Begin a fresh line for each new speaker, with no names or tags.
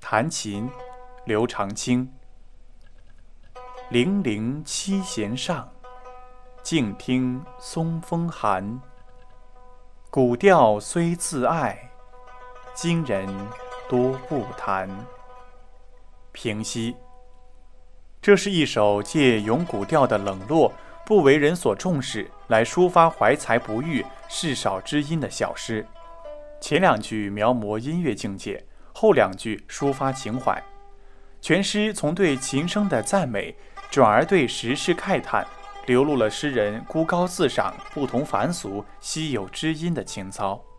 弹琴，刘长卿。零零七弦上，静听松风寒。古调虽自爱，今人多不弹。平息。这是一首借咏古调的冷落、不为人所重视，来抒发怀才不遇、事少知音的小诗。前两句描摹音乐境界，后两句抒发情怀。全诗从对琴声的赞美，转而对时事慨叹，流露了诗人孤高自赏、不同凡俗、稀有知音的情操。